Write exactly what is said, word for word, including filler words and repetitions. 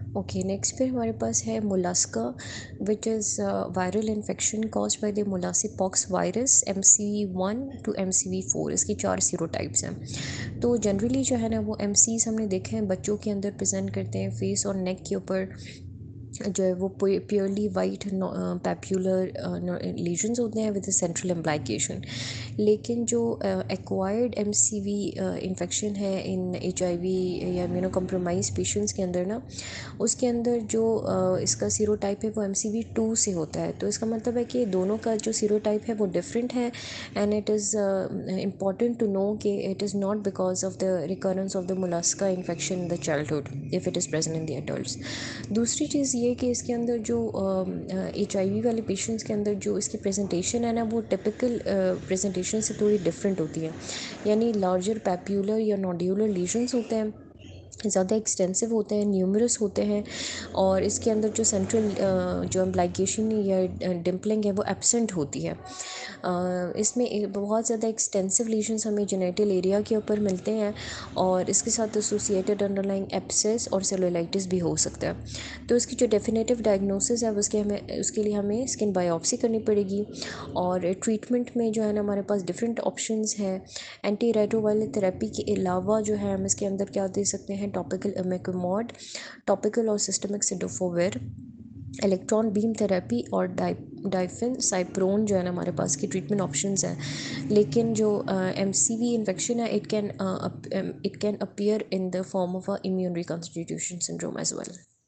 Okay, next फिर हमारे पास है molluscum, which is viral infection caused by the molluscum pox virus M C V one two M C V four. इसकी चार सीरोटाइप्स हैं। तो जनरली जो है ना वो एम सीज हमने देखे हैं बच्चों के अंदर प्रेजेंट करते हैं फेस और नेक के ऊपर, जो है वो प्योरली वाइट पैप्यूलर लीजन्स होते हैं विद सेंट्रल एम्प्लाइकेशन। लेकिन जो acquired M C V infection है इन एच आई वी या इम्यूनो कम्प्रोमाइज पेशेंट्स के अंदर ना, उसके अंदर जो uh, इसका सीरोटाइप है वो एम सी वी टू से होता है। तो इसका मतलब है कि दोनों का जो सीरोटाइप है वो डिफरेंट है। And it is important to know कि it is not because of the recurrence of the molluscum infection in the childhood if it is present in the adults. दूसरी चीज़ ये कि इसके अंदर जो एच आई वी वाले पेशेंट्स के अंदर जो इसकी प्रेजेंटेशन है ना वो टिपिकल प्रेजेंटेशन से थोड़ी डिफरेंट होती है। यानी लार्जर पैप्यूलर या नोड्यूलर लीजन्स होते हैं, ज़्यादा एक्सटेंसिव होते हैं, न्यूमरस होते हैं, और इसके अंदर जो सेंट्रल जो एम्प्लाइकेशन या डिम्पलिंग है वो एब्सेंट होती है। अ, इसमें एक बहुत ज़्यादा एक्सटेंसिव लीजन्स हमें जेनेटल एरिया के ऊपर मिलते हैं, और इसके साथ एसोसिएटेड अंडरलाइंग एब्सेस और सेलुलाइटिस भी हो सकता है। तो इसकी जो डेफिनेटिव डायग्नोसिस है उसके हमें उसके लिए हमें स्किन बायोप्सी करनी पड़ेगी। और ट्रीटमेंट में जो है ना हमारे पास डिफरेंट ऑप्शंस हैं। एंटी रेट्रोवायरल थेरेपी के अलावा जो है हम इसके अंदर क्या दे सकते हैं, टॉपिकल इमेक्मोड, टॉपिकल और systemic cidofovir, electron beam therapy और डाइ डाइफिन साइप्रोन जो है ना हमारे पास की ट्रीटमेंट ऑप्शंस हैं। लेकिन जो एम सी वी इन्फेक्शन है it can it can appear in the form of a immune reconstitution syndrome as well.